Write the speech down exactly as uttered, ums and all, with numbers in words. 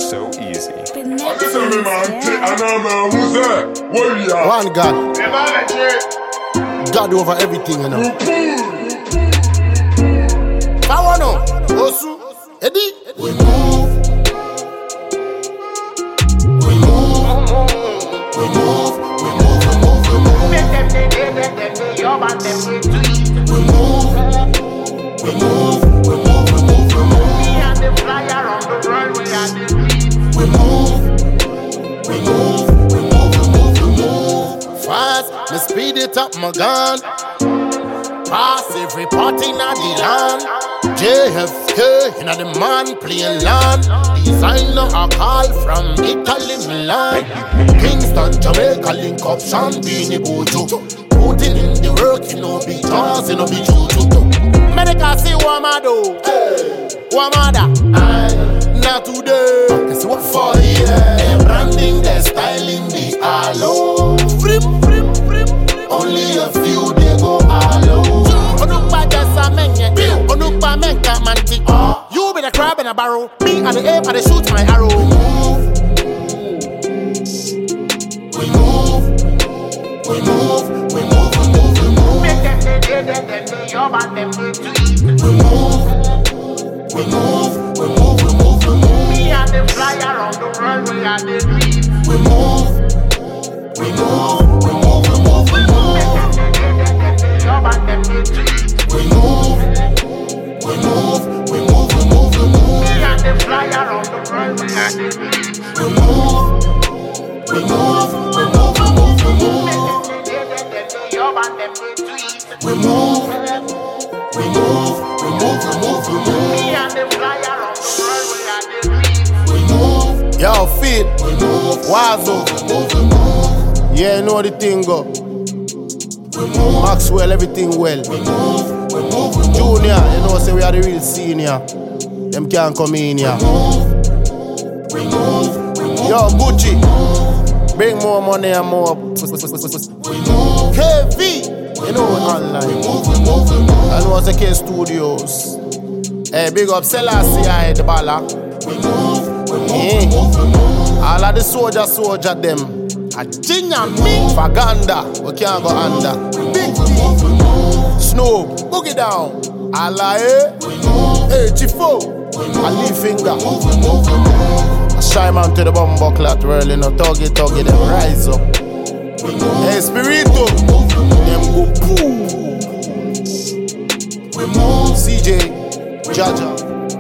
so easy. One God. God over everything, you know. Fawano, Osu, Eddie. We move. We move. We move. We move. We move. We move. We move. We move. We move. We move. We move. Me and the flyer on the runway and the beat. We move. We move. We move. We move. We move. Fast, me speed it up, my gun. Pass every party in the land. J F K in the man playing land. Designer a call from Italy, Milan. Kingston, Jamaica, link up, Shambini, Bojo. Putting in the work, you know, be chance, you know, be juju. Medica see what I do. What I do? Not today. It's what for you. They're branding, they're styling the aloe. Frip, frip, frip. Only a few they go aloe. Onukpa jasa menye. Onukpa menka manti. You be the crab in a barrel. Me and the ape and they shoot my arrow. We move. We move. We move. We move. We move. Make them say they them them they your man them they tweet. We move. We move. We move. We move. We move. Me and the flyer on the runway and the beat. We move. We move. We move. We move. We move. Make them say they them them they your man them they tweet. We move. We move. We move. We move. We move. Me and the flyer on the runway and the beat. We move. We move. We move. We move. We move. Make them say they them them they your man them they tweet. We move. We move. We move. We move. We move. Me and the flyer on the runway and the beat. We move. Yo, Fit. We move. Wazo. We move. We move. Yeah, you know the thing go. We move. Maxwell, everything well. We move. We move. We move. Junior, you know, say we are the real senior. Them can't come in here. We move. We move. We move. Yo, Gucci. Bring more money and more. We move. K V. You know, online. We move. We move. We move. And what's the K Studios? Hey, big up Selassie, I the balla. We move. We move. Yeah. We move. We move. All of the soldier, soldier them. A ginger me Faganda, we can't go under. Big T, Snoop, boogie down. Alaye, hey Chifo, a leaf finger. A shy man to the bum buckler, twirling no tuggy tuggy, them rise up. Hey Spirito, them go boom. C J, Jaja.